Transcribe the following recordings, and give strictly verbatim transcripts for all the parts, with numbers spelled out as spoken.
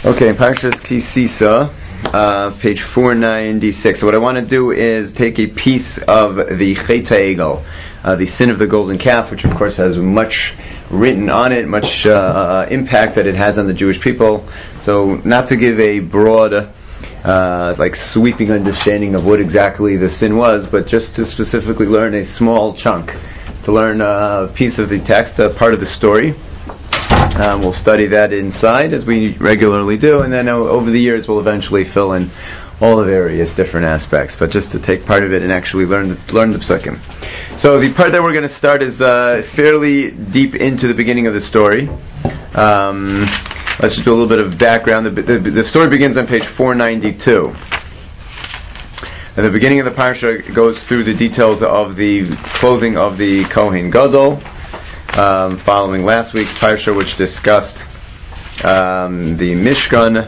Okay, Parshas Ki Sisa, uh, page four ninety-six. So what I want to do is take a piece of the Chet HaEgel, uh, the sin of the golden calf, which of course has much written on it, much uh, impact that it has on the Jewish people. So not to give a broad, uh, like sweeping understanding of what exactly the sin was, but just to specifically learn a small chunk, to learn a piece of the text, a part of the story. Um, we'll study that inside as we regularly do, and then uh, over the years we'll eventually fill in all the various different aspects. But just to take part of it and actually learn the, learn the psukim. So the part that we're going to start is uh, fairly deep into the beginning of the story. Um, let's just do a little bit of background. The, the, the story begins on page four ninety-two. At the beginning of the parsha goes through the details of the clothing of the Kohen Gadol. Um, following last week's parsha, which discussed um, the Mishkan.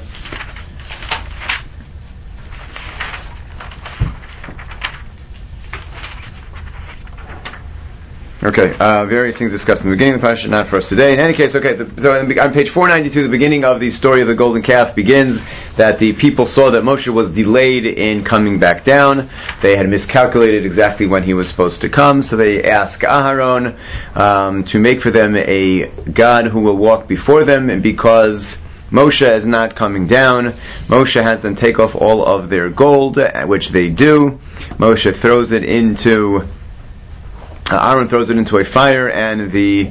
Okay, uh, various things discussed in the beginning of the parsha, not for us today. In any case, okay, the, so in, on page four ninety-two, the beginning of the story of the golden calf begins that the people saw that Moshe was delayed in coming back down. They had miscalculated exactly when he was supposed to come, so they ask Aharon um, to make for them a god who will walk before them, and because Moshe is not coming down, Moshe has them take off all of their gold, which they do. Moshe throws it into Uh, Aaron throws it into a fire, and the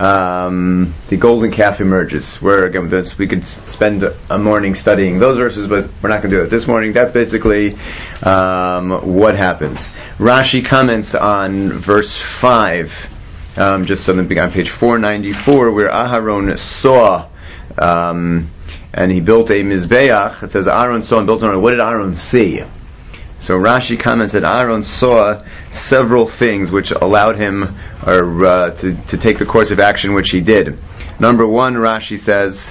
um, the golden calf emerges. Where again, this, we could spend a morning studying those verses, but we're not going to do it this morning. That's basically um, what happens. Rashi comments on verse five, um, just on the on page four ninety-four, where Aharon saw, um, and he built a mizbeach. It says Aaron saw and built on it. What did Aaron see? So Rashi comments that Aaron saw several things which allowed him or uh, to, to take the course of action which he did. Number one, Rashi says,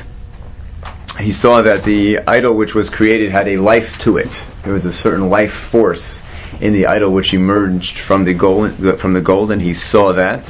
he saw that the idol which was created had a life to it. There was a certain life force in the idol which emerged from the gold, from the gold, and he saw that.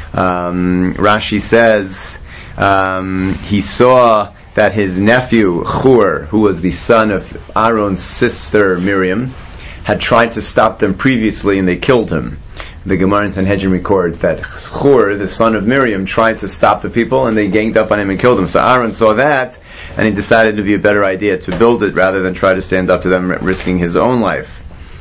Um, Rashi says um, he saw that his nephew Hur, who was the son of Aaron's sister Miriam, had tried to stop them previously, and they killed him. The Gemara in Sanhedrin records that Hur, the son of Miriam, tried to stop the people, and they ganged up on him and killed him. So Aaron saw that, and he decided it would be a better idea to build it rather than try to stand up to them, risking his own life.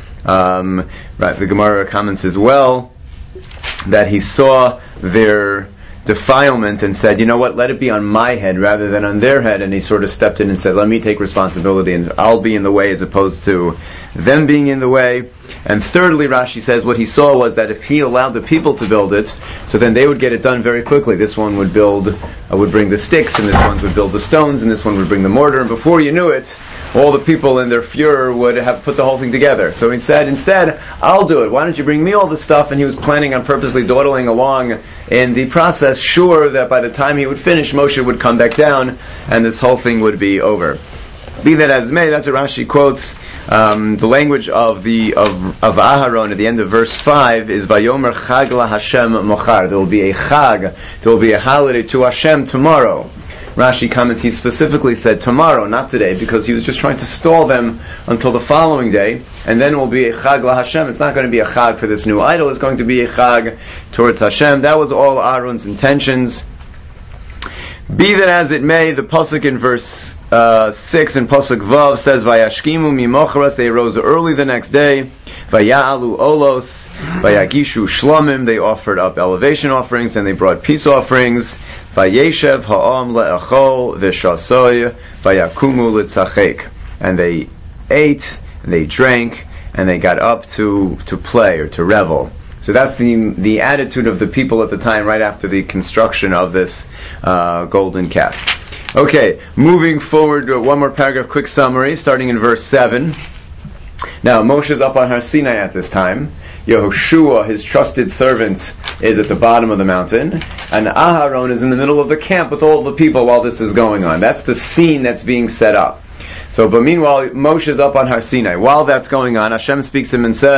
Um, right, the Gemara comments as well that he saw their defilement and said, you know what, let it be on my head rather than on their head, and he sort of stepped in and said, let me take responsibility and I'll be in the way as opposed to them being in the way. And thirdly, Rashi says what he saw was that if he allowed the people to build it, so then they would get it done very quickly. This one would build, uh, would bring the sticks, and this one would build the stones, and this one would bring the mortar, and before you knew it, all the people in their furor would have put the whole thing together. So he said, instead, I'll do it. Why don't you bring me all the stuff? And he was planning on purposely dawdling along in the process, sure that by the time he would finish, Moshe would come back down, and this whole thing would be over. Be that as may, that's what Rashi quotes. Um, the language of the of of Aharon at the end of verse five is Vayomer Chag la Hashem Mochar. There will be a Chag, there will be a holiday to Hashem tomorrow. Rashi comments, he specifically said tomorrow, not today, because he was just trying to stall them until the following day, and then it will be a Chag la Hashem. It's not going to be a Chag for this new idol, it's going to be a Chag towards Hashem. That was all Aaron's intentions. Be that as it may, the pasuk in verse uh, six in pasuk Vav says, "Vayashkimu mimocharas." They arose early the next day. Vaya'alu olos, vayagishu shlamim. They offered up elevation offerings and they brought peace offerings. Vayeshev ha'am le'achol v'shasoy vayakumu litzachek. And they ate and they drank and they got up to to play or to revel. So that's the the attitude of the people at the time, right after the construction of this uh, golden calf. Okay, moving forward, uh, one more paragraph, quick summary, starting in verse seven. Now, Moshe's up on Har Sinai at this time. Yehoshua, his trusted servant, is at the bottom of the mountain, and Aharon is in the middle of the camp with all the people while this is going on. That's the scene that's being set up. So, but meanwhile, Moshe is up on Har Sinai. While that's going on, Hashem speaks to him and says,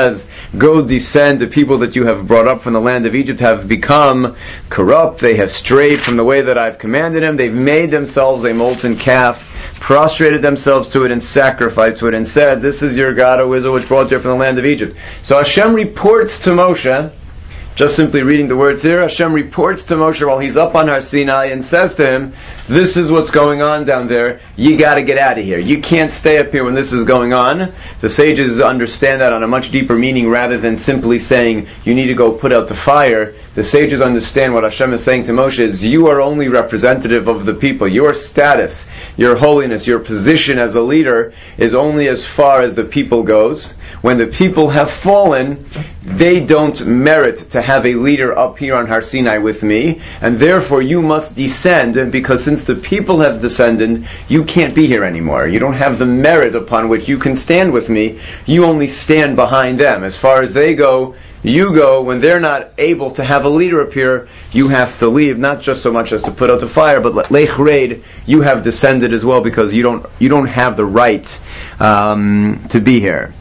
Go descend, the people that you have brought up from the land of Egypt have become corrupt, they have strayed from the way that I've commanded them, they've made themselves a molten calf, prostrated themselves to it and sacrificed to it and said, this is your God, O Israel, which brought you from the land of Egypt. So Hashem reports to Moshe, just simply reading the words here, Hashem reports to Moshe while he's up on Har Sinai and says to him, this is what's going on down there, you gotta get out of here. You can't stay up here when this is going on. The sages understand that on a much deeper meaning rather than simply saying, you need to go put out the fire. The sages understand what Hashem is saying to Moshe is, you are only representative of the people. Your status, your holiness, your position as a leader is only as far as the people goes. When the people have fallen, they don't merit to have a leader up here on Har Sinai with me, and therefore you must descend, because since the people have descended, you can't be here anymore. You don't have the merit upon which you can stand with me. You only stand behind them. As far as they go, you go. When they're not able to have a leader up here, you have to leave, not just so much as to put out the fire, but Lech Reid, you have descended as well, because you don't you don't have the right um, to be here.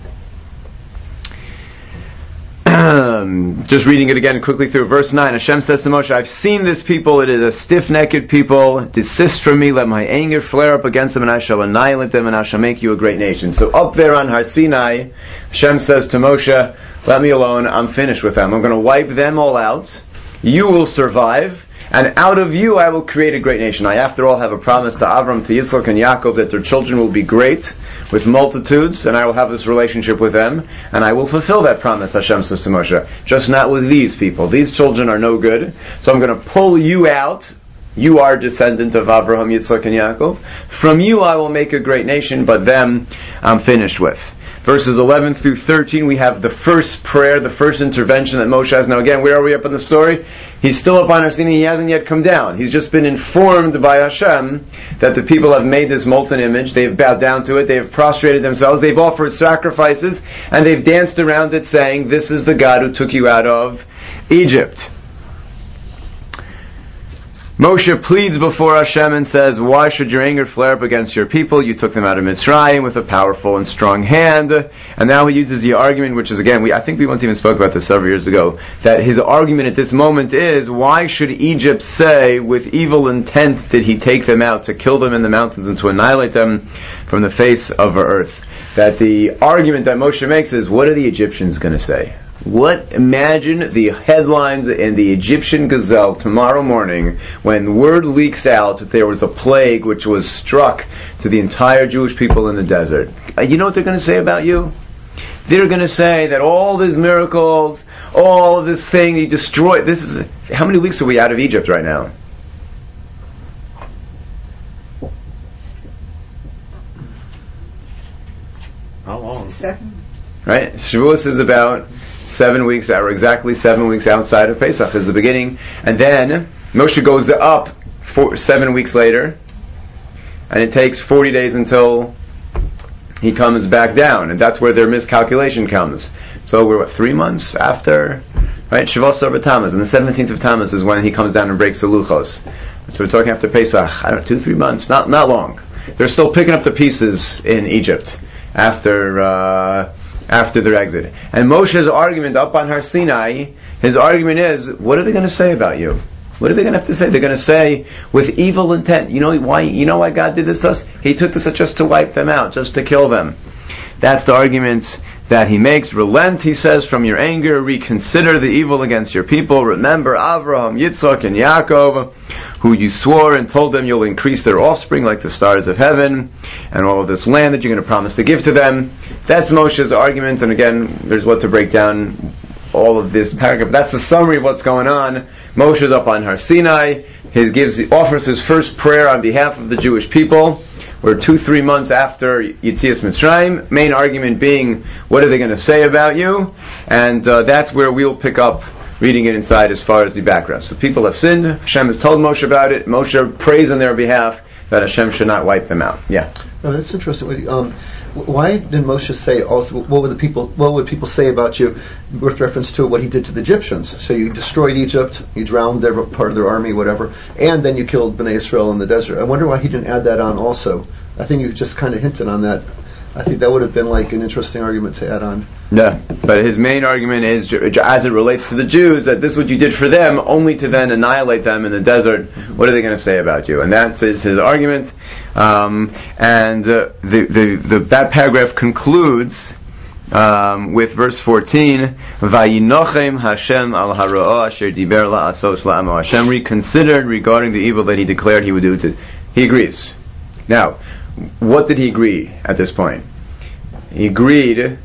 Just reading it again quickly through verse nine. Hashem says to Moshe, I've seen this people, it is a stiff-necked people. Desist from me, let my anger flare up against them, and I shall annihilate them, and I shall make you a great nation. So up there on Har Sinai, Hashem says to Moshe, let me alone, I'm finished with them. I'm going to wipe them all out. You will survive, and out of you I will create a great nation. I, after all, have a promise to Avram, to Yitzchak, and Yaakov that their children will be great, with multitudes, and I will have this relationship with them, and I will fulfill that promise, Hashem says to Moshe. Just not with these people. These children are no good, so I'm going to pull you out. You are descendant of Abraham, Yitzchak, and Yaakov. From you I will make a great nation, but them I'm finished with. Verses eleven through thirteen, we have the first prayer, the first intervention that Moshe has. Now again, where are we up in the story? He's still up on Har Sinai, he hasn't yet come down. He's just been informed by Hashem that the people have made this molten image, they've bowed down to it, they have prostrated themselves, they've offered sacrifices, and they've danced around it saying, this is the God who took you out of Egypt. Moshe pleads before Hashem and says, why should your anger flare up against your people? You took them out of Mitzrayim with a powerful and strong hand. And now he uses the argument, which is again, we, I think we once even spoke about this several years ago, that his argument at this moment is, why should Egypt say, with evil intent did he take them out, to kill them in the mountains and to annihilate them from the face of earth? That the argument that Moshe makes is, what are the Egyptians going to say? What, imagine the headlines in the Egyptian Gazelle tomorrow morning when word leaks out that there was a plague which was struck to the entire Jewish people in the desert. You know what they're going to say about you? They're going to say that all these miracles, all of this thing, you destroyed. This is, how many weeks are we out of Egypt right now? How long? Seven. Right? Shavuos is about seven weeks, or exactly seven weeks outside of Pesach is the beginning. And then Moshe goes up four, seven weeks later, and it takes forty days until he comes back down, and that's where their miscalculation comes. So we're what, three months after, right? Shavuos over Tammuz, and the seventeenth of Tammuz is when he comes down and breaks the luchos. So we're talking after Pesach, I don't know, two, three months, not not long. They're still picking up the pieces in Egypt after uh, after their exit. And Moshe's argument up on Har Sinai, his argument is, what are they going to say about you? What are they going to have to say? They're going to say, with evil intent. You know why? You know why God did this to us? He took this just to wipe them out, just to kill them. That's the argument that he makes. Relent, he says, from your anger. Reconsider the evil against your people. Remember Avraham, Yitzchak, and Yaakov, who you swore and told them you'll increase their offspring like the stars of heaven, and all of this land that you're going to promise to give to them. That's Moshe's argument, and again, there's what to break down all of this paragraph. That's the summary of what's going on. Moshe's up on Har Sinai. He gives, offers his first prayer on behalf of the Jewish people. We're two, three months after Yetzias Mitzrayim. Main argument being, what are they going to say about you? And uh, that's where we'll pick up reading it inside as far as the background. So people have sinned. Hashem has told Moshe about it. Moshe prays on their behalf that Hashem should not wipe them out. Yeah. Oh, that's interesting. Um, why did Moshe say also? What would the people? What would people say about you? With reference to what he did to the Egyptians. So you destroyed Egypt, you drowned their part of their army, whatever, and then you killed Bnei Israel in the desert. I wonder why he didn't add that on also. I think you just kind of hinted on that. I think that would have been like an interesting argument to add on. Yeah, but his main argument is, as it relates to the Jews, that this is what you did for them, only to then annihilate them in the desert. What are they going to say about you? And that's his, his argument. Um, and uh, the, the, the, that paragraph concludes um, with verse fourteen, Vayinochem Hashem al hara'ah asher diber la'asos la'amo. Hashem reconsidered regarding the evil that he declared he would do to. He agrees. Now, what did he agree at this point? He agreed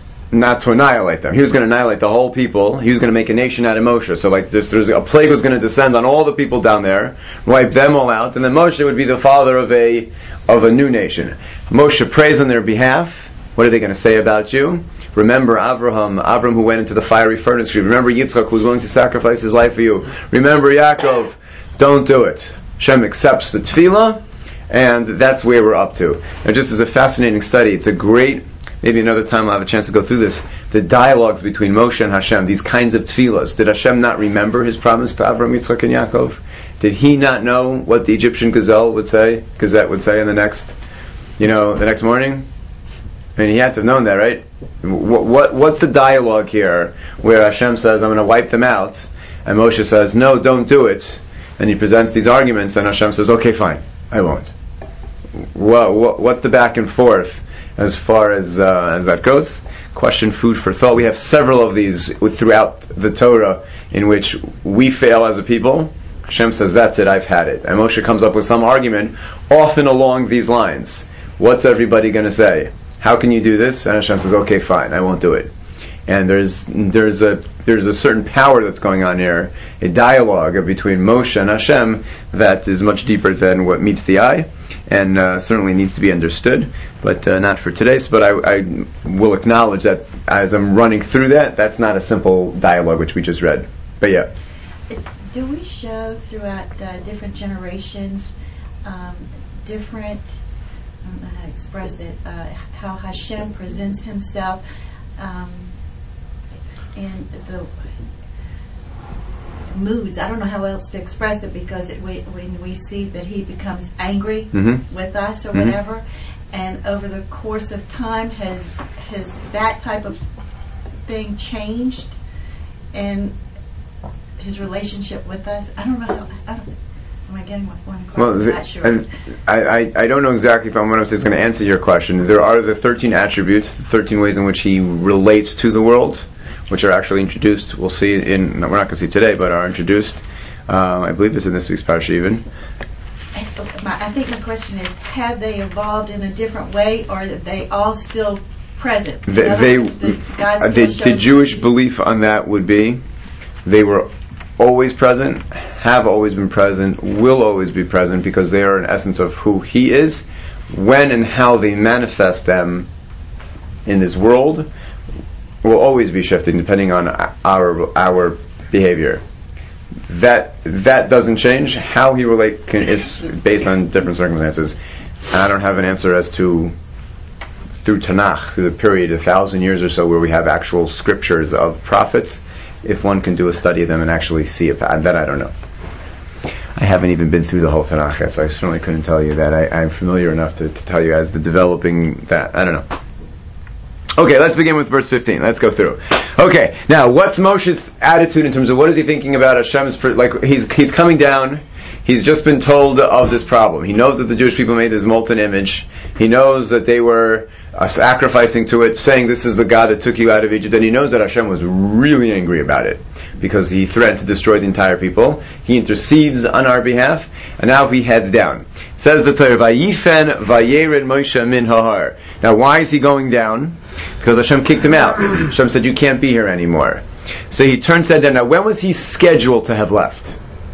not to annihilate them. He was going to annihilate the whole people. He was going to make a nation out of Moshe. So like this, there's a plague was going to descend on all the people down there, wipe them all out, and then Moshe would be the father of a of a new nation. Moshe prays on their behalf. What are they going to say about you? Remember Abraham, Abraham who went into the fiery furnace. Remember Yitzchak who was willing to sacrifice his life for you. Remember Yaakov. Don't do it. Hashem accepts the tefillah, and that's where we're up to. And just as a fascinating study, it's a great, maybe another time I'll have a chance to go through this, the dialogues between Moshe and Hashem, these kinds of tefillahs. Did Hashem not remember his promise to Avraham, Yitzchak, and Yaakov? Did he not know what the Egyptian gazelle would say, gazette would say in the next, you know, the next morning? I mean, he had to have known that, right? What, what what's the dialogue here where Hashem says, I'm going to wipe them out, and Moshe says, no, don't do it, and he presents these arguments, and Hashem says, okay, fine, I won't. What, what, what's the back and forth as far as uh, as that goes? Question, food for thought. We have several of these throughout the Torah in which we fail as a people. Hashem says, that's it, I've had it. And Moshe comes up with some argument, often along these lines. What's everybody going to say? How can you do this? And Hashem says, okay, fine, I won't do it. And there's there's a there's a certain power that's going on here, a dialogue between Moshe and Hashem that is much deeper than what meets the eye, and uh, certainly needs to be understood, but uh, not for today. But I, I will acknowledge that as I'm running through that, that's not a simple dialogue which we just read. But yeah. Do we show throughout uh, different generations um, different, I don't know how to express it, uh, how Hashem presents himself um, in the moods? I don't know how else to express it, because it, we, when we see that he becomes angry mm-hmm. with us or mm-hmm. whatever, and over the course of time has has that type of thing changed and his relationship with us? I don't know how, I don't, am I getting one question? Well, I'm the, not sure. and I, I, I don't know exactly if I'm going to answer your question. There are the thirteen attributes, the thirteen ways in which he relates to the world, which are actually introduced. We'll see in, we're not going to see today, but are introduced. Um, I believe it's in this week's parsha even. I think the question is, have they evolved in a different way, or are they all still present? They, they, words, the, uh, the, the Jewish belief on that would be they were always present, have always been present, will always be present, because they are an essence of who he is. When and how they manifest them in this world will always be shifting depending on our our behavior. That that doesn't change. How he relate can, is based on different circumstances. And I don't have an answer as to through Tanakh, through the period a thousand years or so where we have actual scriptures of prophets, if one can do a study of them and actually see it. That I don't know. I haven't even been through the whole Tanakh yet, so I certainly couldn't tell you that. I, I'm familiar enough to, to tell you as the developing that. I don't know. Okay, let's begin with verse fifteen. Let's go through. Okay, now what's Moshe's attitude in terms of what is he thinking about Hashem's, like he's he's coming down, he's just been told of this problem. He knows that the Jewish people made this molten image. He knows that they were uh, sacrificing to it, saying this is the God that took you out of Egypt, and he knows that Hashem was really angry about it because he threatened to destroy the entire people. He intercedes on our behalf, and now he heads down. Says the Torah, Vayifen vayered Moshe min hahar. Now why is he going down? Because Hashem kicked him out. Hashem said, you can't be here anymore. So he turns that down. Now when was he scheduled to have left?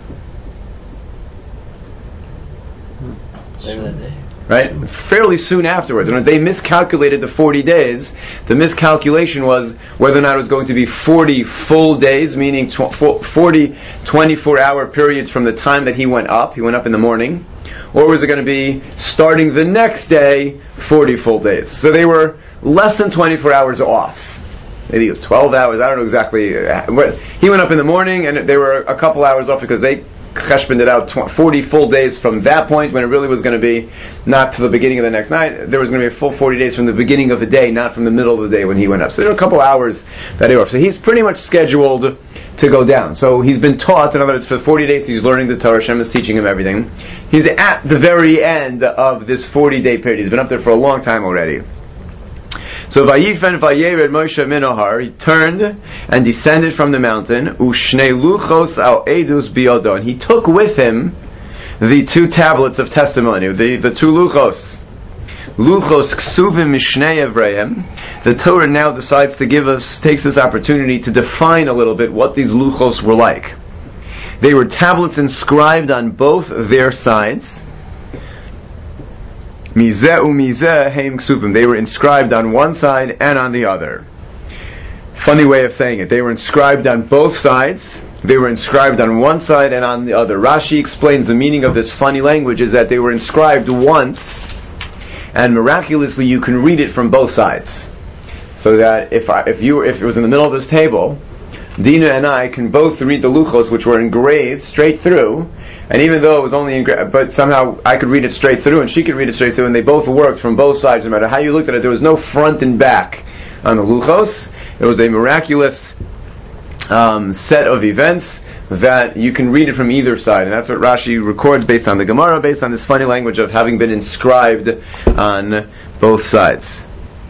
Right? Fairly soon afterwards. And when they miscalculated the forty days, the miscalculation was whether or not it was going to be forty full days, meaning forty twenty-four hour periods from the time that he went up, he went up in the morning, or was it going to be starting the next day, forty full days. So they were less than twenty-four hours off. Maybe it was twelve hours, I don't know exactly. He went up in the morning and they were a couple hours off because they cheshboned it out forty full days from that point, when it really was going to be not to the beginning of the next night. There was going to be a full forty days from the beginning of the day, not from the middle of the day when he went up. So there were a couple hours that he were off. So he's pretty much scheduled to go down. So he's been taught, in other words, for forty days he's learning the Torah. Hashem is teaching him everything. He's at the very end of this forty-day period. He's been up there for a long time already. So Vayifen Vayered Moshe Minohar, he turned and descended from the mountain, Ushnei Luchos al Edus Biodo, and he took with him the two tablets of testimony, the, the two Luchos. Luchos Ksuvim Mishnei Evrahim. The Torah now decides to give us, takes this opportunity to define a little bit what these Luchos were like. They were tablets inscribed on both their sides. Mizeh u'mizeh heim ksuvim. They were inscribed on one side and on the other. Funny way of saying it. They were inscribed on both sides. They were inscribed on one side and on the other. Rashi explains the meaning of this funny language is that they were inscribed once, and miraculously you can read it from both sides. So that if I, if you if it was in the middle of this table, Dina and I can both read the luchos, which were engraved straight through, and even though it was only engraved, but somehow I could read it straight through and she could read it straight through, and they both worked from both sides. No matter how you looked at it, there was no front and back on the luchos. It was a miraculous um, set of events that you can read it from either side, and that's what Rashi records based on the Gemara, based on this funny language of having been inscribed on both sides.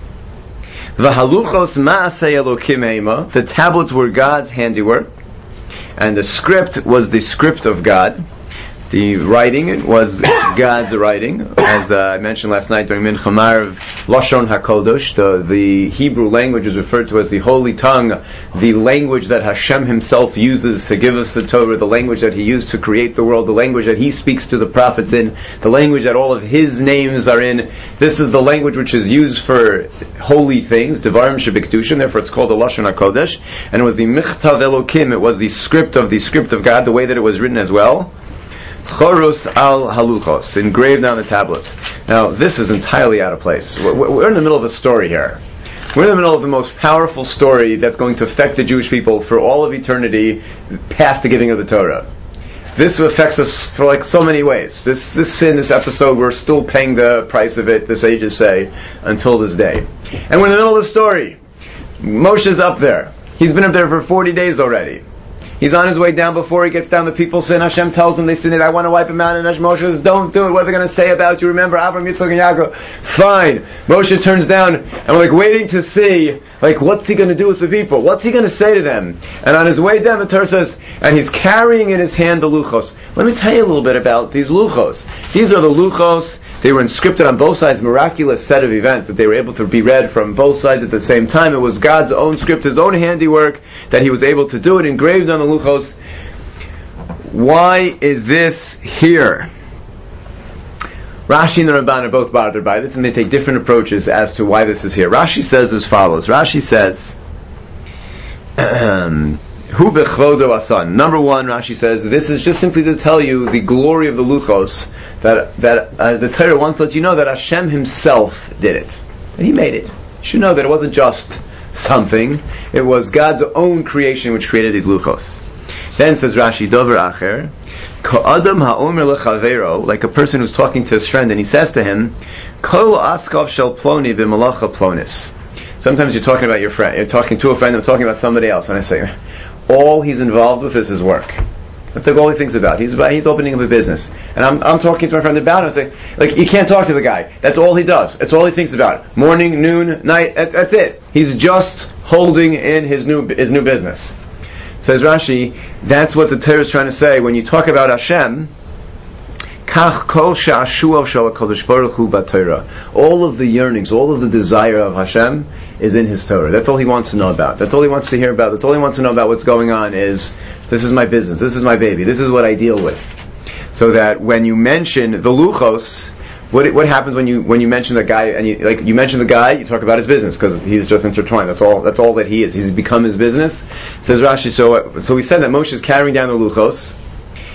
V'haluchos ma'aseh Elokim heima. The tablets were God's handiwork, and the script was the script of God. The writing was God's writing, as uh, I mentioned last night during Mincha Ma'ariv, Lashon HaKodesh, the, the Hebrew language is referred to as the holy tongue, the language that Hashem himself uses to give us the Torah, the language that he used to create the world, the language that he speaks to the prophets in, the language that all of his names are in. This is the language which is used for holy things, Devarim Shebikdushin, therefore it's called the Lashon HaKodesh, and it was the Michtav Elokim, it was the script of the script of God, the way that it was written as well. Chorus al haluchos, engraved on the tablets. Now, this is entirely out of place. We're, we're in the middle of a story here. We're in the middle of the most powerful story that's going to affect the Jewish people for all of eternity, past the giving of the Torah. This affects us for like so many ways. This this sin, this episode, we're still paying the price of it, the sages say, until this day. And we're in the middle of the story. Moshe's up there. He's been up there for forty days already. He's on his way down. Before he gets down, the people sin. Hashem tells them, they sin it, I want to wipe him out. And Moshe says, don't do it. What are they going to say about you? Remember, Abraham, Yitzchak, and Yaakov. Fine. Moshe turns down, and we're like waiting to see, like, what's he going to do with the people? What's he going to say to them? And on his way down, the Torah says, and he's carrying in his hand the luchos. Let me tell you a little bit about these luchos. These are the luchos. They were inscripted on both sides, miraculous set of events that they were able to be read from both sides at the same time. It was God's own script, his own handiwork, that he was able to do it, engraved on the luchos. Why is this here? Rashi and the Ramban are both bothered by this, and they take different approaches as to why this is here. Rashi says as follows. Rashi says, Hu bechvodo asan. Number one, Rashi says, this is just simply to tell you the glory of the luchos, that that uh, the Torah wants to let you know that Hashem himself did it. And he made it. You should know that it wasn't just something, it was God's own creation which created these luchos. Then says Rashi, Dover Acher, Ka'adam ha'omer lechavero, like a person who's talking to his friend, and he says to him, Kol askav shel ploni v'malacha plonis. Sometimes you're talking about your friend, you're talking to a friend, I'm talking about somebody else, and I say, all he's involved with is his work. That's like all he thinks about. He's about, he's opening up a business, and I'm I'm talking to my friend about it. I say, like, you can't talk to the guy. That's all he does. That's all he thinks about. Morning, noon, night. That, that's it. He's just holding in his new his new business. Says Rashi, that's what the Torah is trying to say when you talk about Hashem. Kach kol she'ashuav shel HaKadosh Baruch Hu b'Torah. All of the yearnings, all of the desire of Hashem is in His Torah. That's all He wants to know about. That's all He wants to hear about. That's all He wants to know about what's going on is, this is my business, this is my baby, this is what I deal with. So that when you mention the luchos, what what happens when you when you mention the guy, and you like you mention the guy, you talk about his business, because he's just intertwined. That's all that's all that he is. He's become his business. Says Rashi, so so we said that Moshe is carrying down the luchos,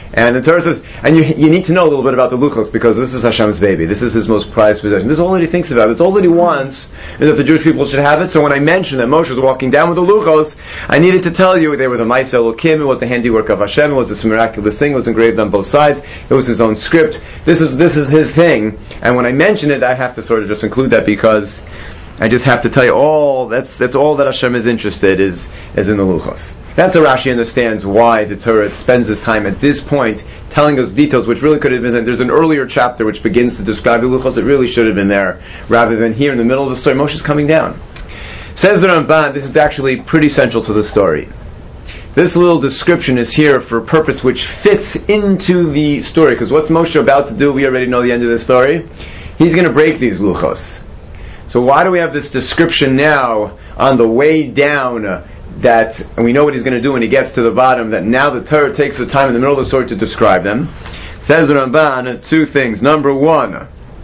And the Torah says, and you you need to know a little bit about the luchos, because this is Hashem's baby. This is his most prized possession. This is all that he thinks about. It's all that he wants, is that the Jewish people should have it. So when I mentioned that Moshe was walking down with the luchos, I needed to tell you they were the Ma'aseh Elokim. It was the handiwork of Hashem. It was this miraculous thing. It was engraved on both sides. It was his own script. This is this is his thing. And when I mention it, I have to sort of just include that, because I just have to tell you all. That's that's all that Hashem is interested is is in the luchos. That's how Rashi understands why the Torah spends this time at this point telling us details which really could have been. There's an earlier chapter which begins to describe the luchos. It really should have been there, rather than here in the middle of the story. Moshe's coming down. Says the Ramban, this is actually pretty central to the story. This little description is here for a purpose which fits into the story, because what's Moshe about to do? We already know the end of the story. He's going to break these luchos. So why do we have this description now on the way down? Uh, that, and we know what he's going to do when he gets to the bottom, that now the Torah takes the time in the middle of the story to describe them. Says the Ramban, two things. Number one.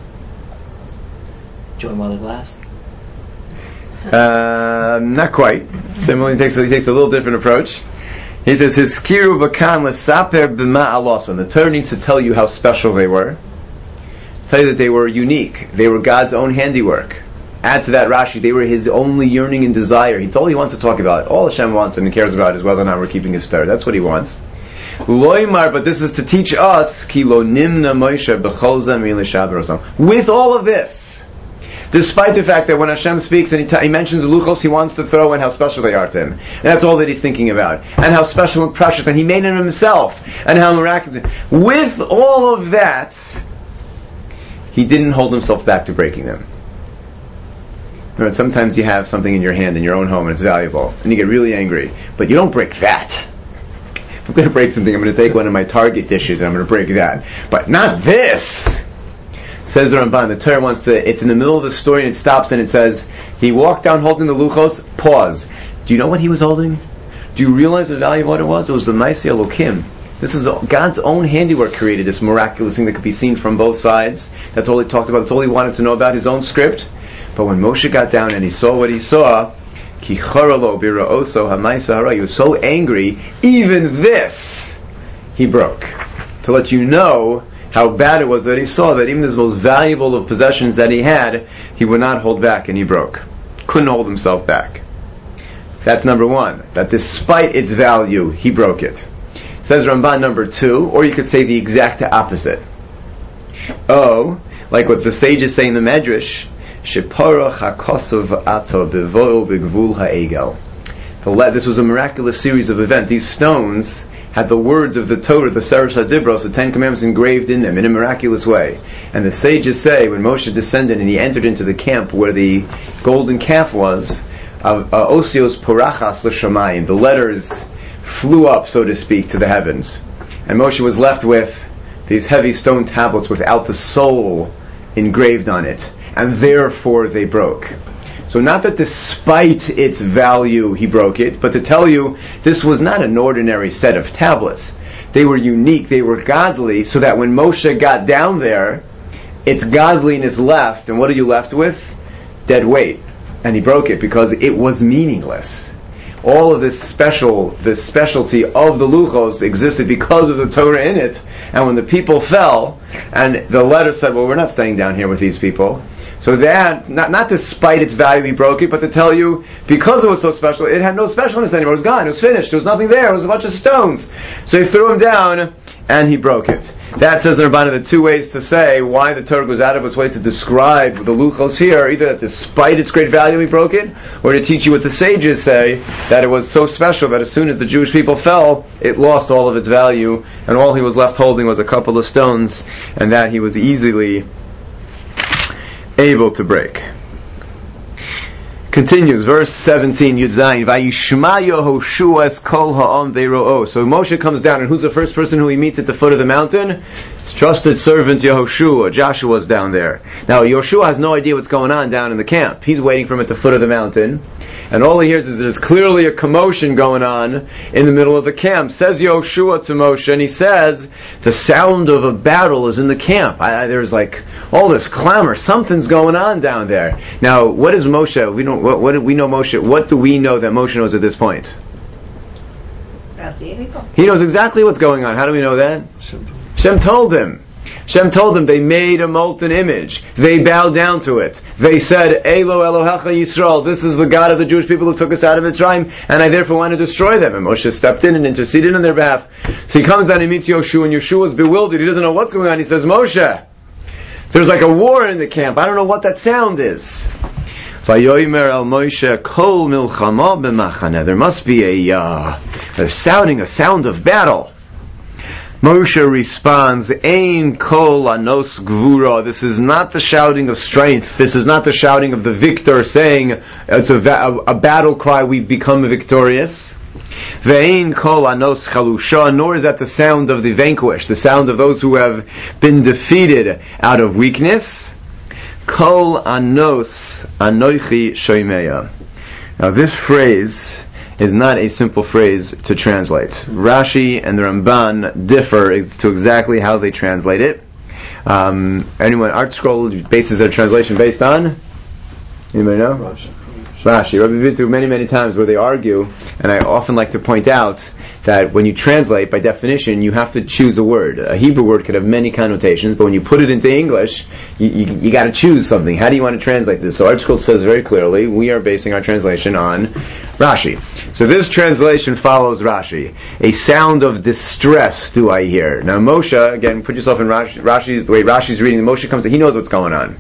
Join while they last? Uh, not quite. Similarly, he takes, he takes a little different approach. He says, Hiskiru b'kan l'saper b'ma aloson. The Torah needs to tell you how special they were. Tell you that they were unique. They were God's own handiwork. Add to that Rashi, they were his only yearning and desire. It's all he wants to talk about. All Hashem wants and he cares about is whether or not we're keeping his Torah. That's what he wants. Loimar, but this is to teach us, ki lo nimna Moshe b'chol zamim l'shaber. With all of this, despite the fact that when Hashem speaks and he, t- he mentions the luchos, he wants to throw in how special they are to him. And that's all that he's thinking about. And how special and precious, and he made them himself. And how miraculous. With all of that, he didn't hold himself back to breaking them. Remember, sometimes you have something in your hand in your own home and it's valuable, and you get really angry, but you don't break that. If I'm going to break something, I'm going to take one of my Target dishes and I'm going to break that. But not this! Says the Ramban, the Torah wants to, it's in the middle of the story and it stops and it says, he walked down holding the luchos, pause. Do you know what he was holding? Do you realize the value of what it was? It was the Ma'aseh Elokim. This is God's own handiwork created this miraculous thing that could be seen from both sides. That's all he talked about. That's all he wanted to know about, his own script. But when Moshe got down and he saw what he saw, he was so angry, even this he broke. To let you know how bad it was that he saw that even his most valuable of possessions that he had, he would not hold back, and he broke. Couldn't hold himself back. That's number one. That despite its value, he broke it. Says Ramban number two, or you could say the exact opposite. Oh, like what the sages say in the Medrash, Sheparach hakosov ato bevoil begvul ha'egel. This was a miraculous series of events. These stones had the words of the Torah, the Seresh HaDibros, the Ten Commandments engraved in them in a miraculous way. And the sages say, when Moshe descended and he entered into the camp where the golden calf was, uh, uh, Osios porachas l'shamayim, the letters flew up, so to speak, to the heavens. And Moshe was left with these heavy stone tablets without the soul engraved on it. And therefore they broke. So not that despite its value he broke it, but to tell you this was not an ordinary set of tablets. They were unique, they were godly, so that when Moshe got down there, its godliness left, and what are you left with? Dead weight. And he broke it because it was meaningless. All of this special, this specialty of the luchos existed because of the Torah in it, and when the people fell, and the letter said, well, we're not staying down here with these people. So that, not, not despite its value he broke it, but to tell you, because it was so special, it had no specialness anymore. It was gone. It was finished. There was nothing there. It was a bunch of stones. So he threw him down, and he broke it. That, says the Rabbana, the two ways to say why the Torah goes out of its way to describe the luchos here, either that despite its great value he broke it, or to teach you what the sages say, that it was so special that as soon as the Jewish people fell, it lost all of its value, and all he was left holding was a couple of stones, and that he was easily able to break. Continues, verse seventeen, Yud Zayin, Vayishma Yehoshua es kol ha'am v'ro'o. So Moshe comes down, and who's the first person who he meets at the foot of the mountain? His trusted servant Yehoshua. Joshua's down there. Now, Yehoshua has no idea what's going on down in the camp. He's waiting for him at the foot of the mountain, and all he hears is there's clearly a commotion going on in the middle of the camp. Says Yehoshua to Moshe, and he says, the sound of a battle is in the camp. I, I, there's like all this clamor. Something's going on down there. Now, what is Moshe? We don't. What, what do we know Moshe? What do we know that Moshe knows at this point? He knows exactly what's going on. How do we know that? Shem told him. Shem told them they made a molten image. They bowed down to it. They said, Elo Elohecha Yisrael, this is the God of the Jewish people who took us out of Mitzrayim, and I therefore want to destroy them. And Moshe stepped in and interceded on their behalf. So he comes down and meets Yoshua, and Yoshua is bewildered. He doesn't know what's going on. He says, Moshe, there's like a war in the camp. I don't know what that sound is. Vayomer el Moshe kol milchama b'machane. There must be a, uh, a sounding, a sound of battle. Moshe responds, Ein kol anos gvura. This is not the shouting of strength. This is not the shouting of the victor saying it's a, va- a battle cry, we've become victorious. Ve'ein kol anos chalusha. Nor is that the sound of the vanquished, the sound of those who have been defeated out of weakness. Kol anos anoichi shoimeya. Now this phrase is not a simple phrase to translate. Rashi and the Ramban differ as to exactly how they translate it. Um, anyone, Art Scroll bases their translation based on? Anybody know? Rashi. Rashi. We've been through many, many times where they argue, and I often like to point out that when you translate, by definition, you have to choose a word. A Hebrew word could have many connotations, but when you put it into English, you, you, you got to choose something. How do you want to translate this? So Art Scroll says very clearly, we are basing our translation on Rashi. So this translation follows Rashi. A sound of distress do I hear. Now Moshe, again, put yourself in Rashi, Rashi the way Rashi's reading, Moshe comes, he knows what's going on.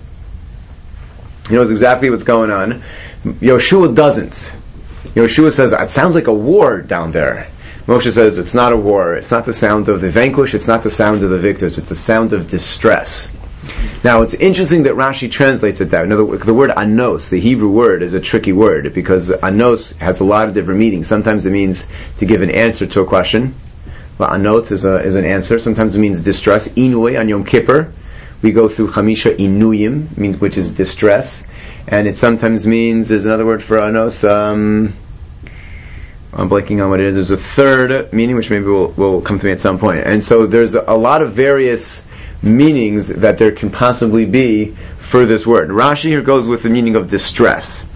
He knows exactly what's going on. Yoshua doesn't. Yoshua says, it sounds like a war down there. Moshe says, it's not a war. It's not the sound of the vanquished. It's not the sound of the victors. It's the sound of distress. Now, it's interesting that Rashi translates it that. Now, the, the word anos, the Hebrew word, is a tricky word because anos has a lot of different meanings. Sometimes it means to give an answer to a question. Well, anot is, a, is an answer. Sometimes it means distress. Inui on Yom Kippur, we go through chamisha inuyim, means which is distress. And it sometimes means, there's another word for anos, um... I'm blanking on what it is. There's a third meaning, which maybe will, will come to me at some point. And so there's a, a lot of various meanings that there can possibly be for this word. Rashi here goes with the meaning of distress.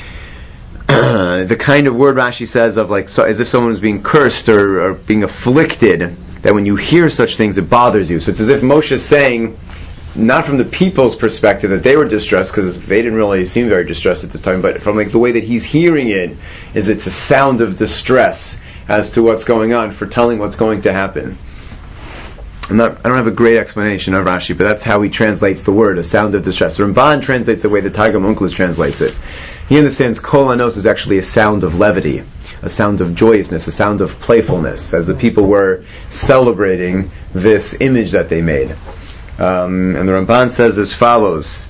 The kind of word Rashi says of like, so, as if someone was being cursed or, or being afflicted, that when you hear such things, it bothers you. So it's as if Moshe is saying, not from the people's perspective that they were distressed, because they didn't really seem very distressed at this time, but from like the way that he's hearing it, is it's a sound of distress as to what's going on, for telling what's going to happen. I'm not, I don't have a great explanation of Rashi, but that's how he translates the word, a sound of distress. Ramban translates the way the Targum Onkelos translates it. He understands kol anos is actually a sound of levity, a sound of joyousness, a sound of playfulness, as the people were celebrating this image that they made. Um, and the Ramban says as follows,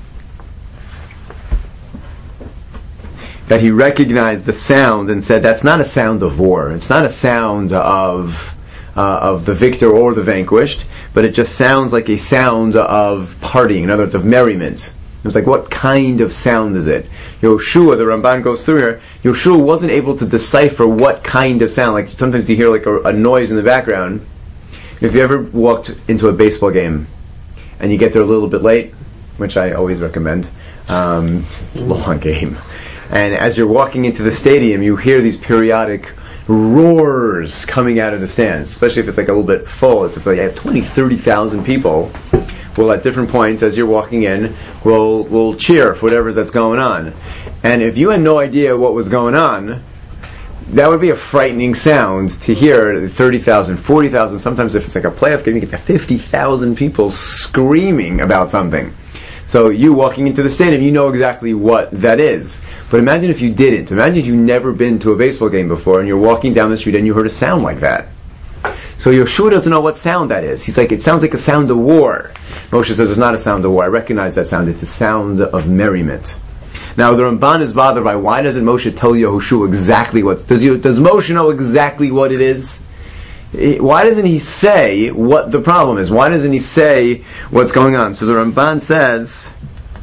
that he recognized the sound and said that's not a sound of war, it's not a sound of uh, of the victor or the vanquished, but it just sounds like a sound of partying, in other words, of merriment. It was like, what kind of sound is it? Yoshua, the Ramban goes through here, Yoshua wasn't able to decipher what kind of sound. Like sometimes you hear like a, a noise in the background. If you ever walked into a baseball game and you get there a little bit late, which I always recommend, um, it's a long game, and as you're walking into the stadium, you hear these periodic roars coming out of the stands, especially if it's like a little bit full. If it's like you have twenty, thirty thousand people, will at different points as you're walking in, will will cheer for whatever that's going on. And if you had no idea what was going on, that would be a frightening sound to hear thirty thousand, forty thousand, sometimes if it's like a playoff game, you get to fifty thousand people screaming about something. So you walking into the stadium, you know exactly what that is. But imagine if you didn't. Imagine if you've never been to a baseball game before and you're walking down the street and you heard a sound like that. So Yoshua doesn't know what sound that is. He's like, it sounds like a sound of war. Moshe says it's not a sound of war. I recognize that sound. It's a sound of merriment. Now the Ramban is bothered by, why doesn't Moshe tell Yehoshua exactly what, does, you, does Moshe know exactly what it is? Why doesn't he say what the problem is? Why doesn't he say what's going on? So the Ramban says,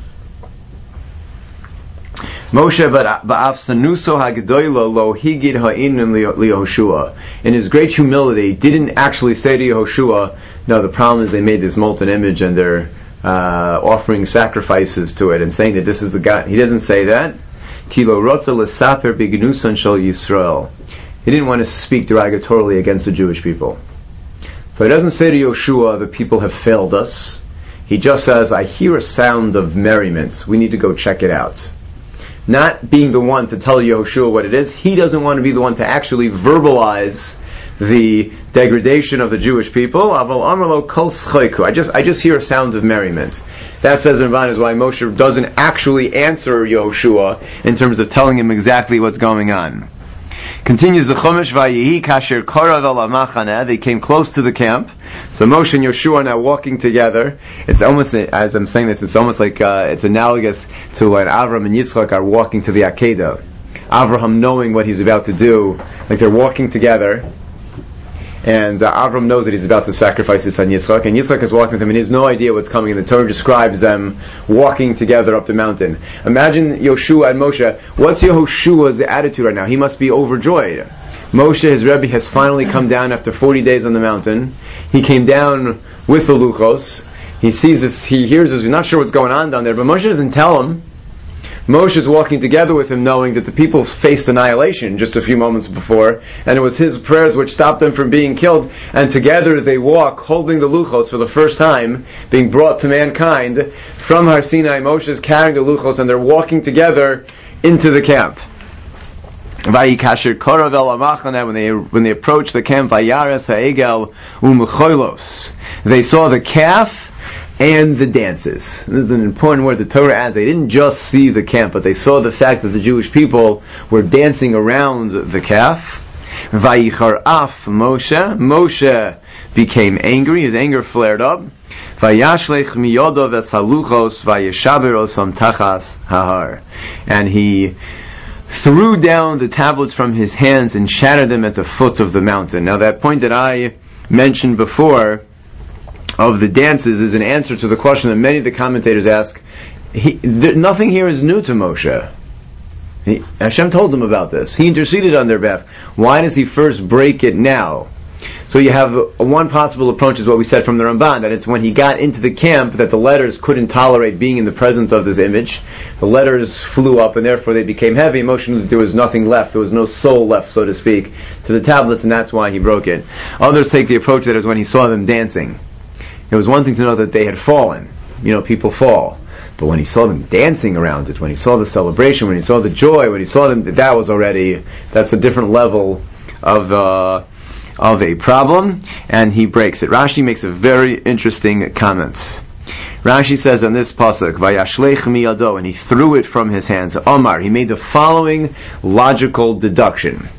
Moshe ba'afsanuso hagdoilo lo higid ha'inun liYehoshua. In his great humility, didn't actually say to Yehoshua, no, the problem is they made this molten image and they're uh, offering sacrifices to it and saying that this is the God. He doesn't say that. Ki lo rotza l'saper b'gnusan shel Yisrael. He didn't want to speak derogatorily against the Jewish people. So he doesn't say to Yoshua, the people have failed us. He just says, I hear a sound of merriment. We need to go check it out. Not being the one to tell Yoshua what it is. He doesn't want to be the one to actually verbalize the degradation of the Jewish people. I just, I just hear a sound of merriment. That, says Ramban, is why Moshe doesn't actually answer Yoshua in terms of telling him exactly what's going on. Continues the Chumash, Vayihi kasher korav el hamachana. They came close to the camp. So Moshe and Yoshua are now walking together. It's almost, as I'm saying this, it's almost like uh, it's analogous to when Avram and Yitzchak are walking to the Akedah. Avraham knowing what he's about to do, like they're walking together. And uh, Avram knows that he's about to sacrifice his son Yitzchak, and Yitzchak is walking with him, and he has no idea what's coming. And the Torah describes them walking together up the mountain. Imagine Yoshua and Moshe. What's Yehoshua's attitude right now? He must be overjoyed. Moshe, his Rebbe, has finally come down after forty days on the mountain. He came down with the Luchos. He sees this, he hears this, he's not sure what's going on down there, but Moshe doesn't tell him. Moshe is walking together with him, knowing that the people faced annihilation just a few moments before, and it was his prayers which stopped them from being killed, and together they walk, holding the Luchos for the first time, being brought to mankind. From Har Sinai, Moshe is carrying the Luchos, and they're walking together into the camp. When they when they approached the camp, they saw the calf and the dances. This is an important word the Torah adds. They didn't just see the camp, but they saw the fact that the Jewish people were dancing around the calf. Vayichar af Moshe. Moshe became angry. His anger flared up. Vayashlech miyodov es haluchos vayeshaber osam tachas hahar. And he threw down the tablets from his hands and shattered them at the foot of the mountain. Now that point that I mentioned before of the dances is an answer to the question that many of the commentators ask. He, th- nothing here is new to Moshe. He, Hashem told him about this. He interceded on their behalf. Why does he first break it now? So you have uh, one possible approach is what we said from the Ramban, that it's when he got into the camp that the letters couldn't tolerate being in the presence of this image. The letters flew up and therefore they became heavy. Moshe knew that there was nothing left, there was no soul left, so to speak, to the tablets, and that's why he broke it. Others take the approach that it was when he saw them dancing. It was one thing to know that they had fallen. You know, people fall. But when he saw them dancing around it, when he saw the celebration, when he saw the joy, when he saw them, that was already, that's a different level of, uh, of a problem, and he breaks it. Rashi makes a very interesting comment. Rashi says on this pasuk, Vayashlech miyado, and he threw it from his hands. Omar, he made the following logical deduction.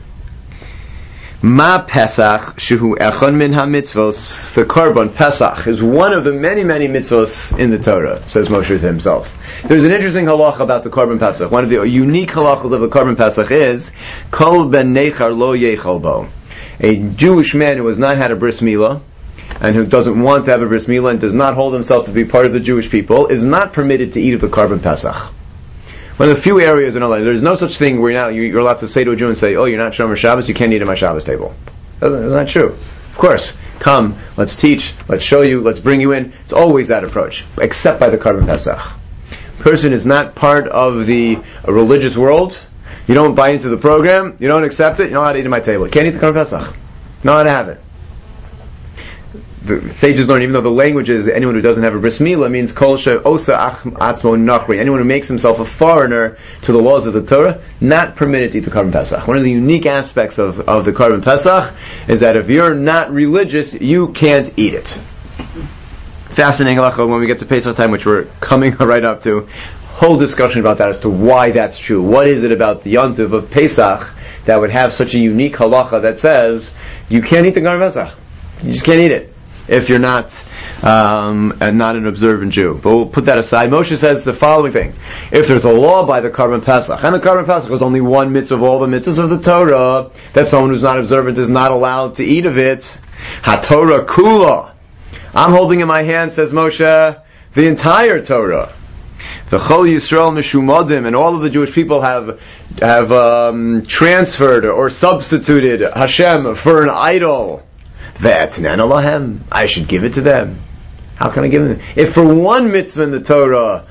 Ma Pesach shehu echon min ha-mitzvos. The Korban Pesach is one of the many, many mitzvos in the Torah, says Moshe to himself. There's an interesting halach about the Korban Pesach. One of the unique halachas of the Korban Pesach is Kol ben nechar lo yechal bo. A Jewish man who has not had a bris milah and who doesn't want to have a bris milah and does not hold himself to be part of the Jewish people is not permitted to eat of the Korban Pesach. One of the few areas in our life, there's no such thing where you're, not, you're allowed to say to a Jew and say, oh, you're not Shomer Shabbos, you can't eat at my Shabbos table. That's not true. Of course, come, let's teach, let's show you, let's bring you in. It's always that approach, except by the Korban Pesach. Person is not part of the religious world. You don't buy into the program, you don't accept it, you don't know how to eat at my table. You can't eat the Korban Pesach. You know how to have it. The sages learn, even though the language is anyone who doesn't have a bris milah means kol she'osa atzmo nachri. Anyone who makes himself a foreigner to the laws of the Torah, not permitted to eat the Korban Pesach. One of the unique aspects of, of the Korban Pesach is that if you're not religious, you can't eat it. Fascinating halacha when we get to Pesach time, which we're coming right up to. Whole discussion about that as to why that's true. What is it about the Yontiv of Pesach that would have such a unique halacha that says you can't eat the Korban Pesach? You just can't eat it if you're not um, not an observant Jew. But we'll put that aside. Moshe says the following thing. If there's a law by the Korban Pesach, and the Korban Pesach is only one mitzvah of all the mitzvahs of the Torah, that someone who's not observant is not allowed to eat of it, HaTorah Kula. I'm holding in my hand, says Moshe, the entire Torah. The Chol Yisrael Mishumodim, and all of the Jewish people have have um, transferred or substituted Hashem for an idol. Ve'etnan Alahem, I should give it to them. How can I give them? If for one mitzvah in the Torah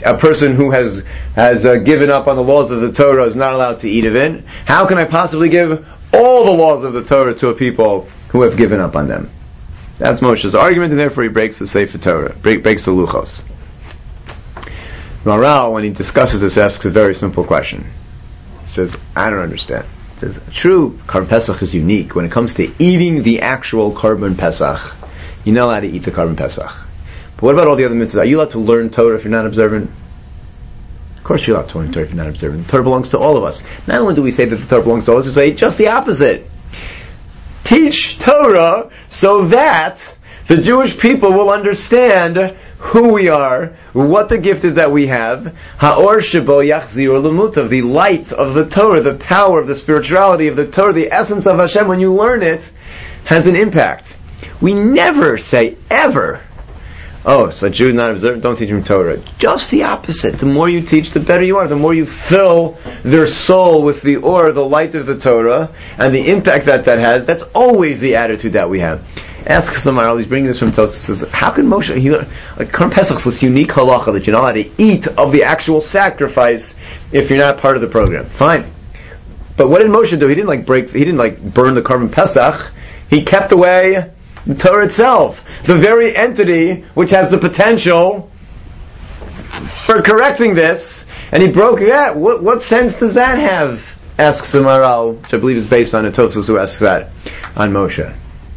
a person who has has uh, given up on the laws of the Torah is not allowed to eat of it. How can I possibly give all the laws of the Torah to a people who have given up on them? That's Moshe's argument, and therefore he breaks the Sefer Torah, break, breaks the Luchos. Maharal, when he discusses this, asks a very simple question. He says, I don't understand. He says, true, Karban Pesach is unique. When it comes to eating the actual Karban Pesach, you're not allowed to eat the Karban Pesach. But what about all the other mitzvahs? Are you allowed to learn Torah if you're not observant? Of course you're allowed to learn Torah if you're not observant. The Torah belongs to all of us. Not only do we say that the Torah belongs to all of us, we say just the opposite. Teach Torah so that the Jewish people will understand who we are, what the gift is that we have, ha'or shebo yachzir l'mutav, the light of the Torah, the power of the spirituality of the Torah, the essence of Hashem, when you learn it, has an impact. We never say, ever, oh, so a Jew not observant, don't teach him Torah. Just the opposite. The more you teach, the better you are. The more you fill their soul with the or, the light of the Torah, and the impact that that has, that's always the attitude that we have. Asks the Maharal, he's bringing this from Tosfos, says, how can Moshe, he, like, Karban Pesach's this unique halacha that you're not allowed to eat of the actual sacrifice if you're not part of the program. Fine. But what did Moshe do? He didn't like break, he didn't like burn the Karban Pesach. He kept away the Torah itself, the very entity which has the potential for correcting this, and he broke that. What, what sense does that have? Asks the Maharal, which I believe is based on a Tosfos who asks that on Moshe.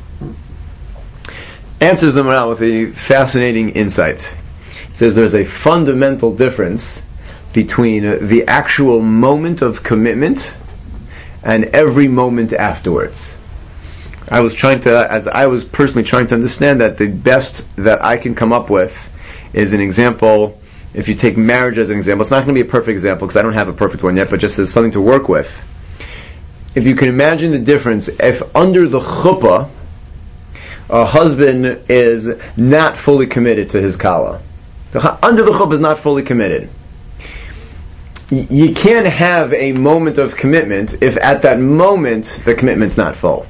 Answers the Maharal with a fascinating insight. He says there's a fundamental difference between the actual moment of commitment and every moment afterwards. I was trying to, as I was personally trying to understand that, the best that I can come up with is an example. If you take marriage as an example, it's not going to be a perfect example because I don't have a perfect one yet, but just as something to work with. If you can imagine the difference, if under the chuppah, a husband is not fully committed to his kala. Under the chuppah is not fully committed. Y- you can't have a moment of commitment if at that moment the commitment's not full.